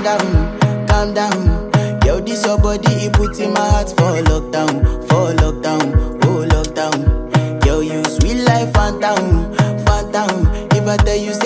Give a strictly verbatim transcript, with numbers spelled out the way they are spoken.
down, calm down. Yo, this your body, it puts in my heart for lockdown, for lockdown, oh lockdown. Yo, you sweet life, phantom, phantom. If I tell you